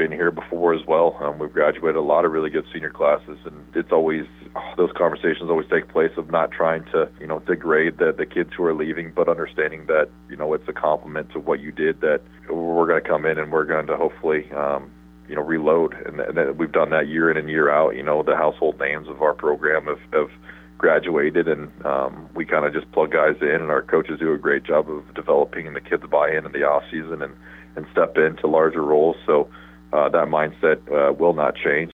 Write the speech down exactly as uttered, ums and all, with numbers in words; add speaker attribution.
Speaker 1: been here before as well. Um, we've graduated a lot of really good senior classes, and it's always, oh, those conversations always take place of not trying to, you know, degrade the, the kids who are leaving, but understanding that, you know, it's a compliment to what you did, that we're going to come in and we're going to hopefully, um, you know, reload. And, and that we've done that year in and year out. You know, the household names of our program have, have graduated, and um, we kind of just plug guys in, and our coaches do a great job of developing the kids buy-in in the off season and, and step into larger roles. So uh, that mindset uh, will not change.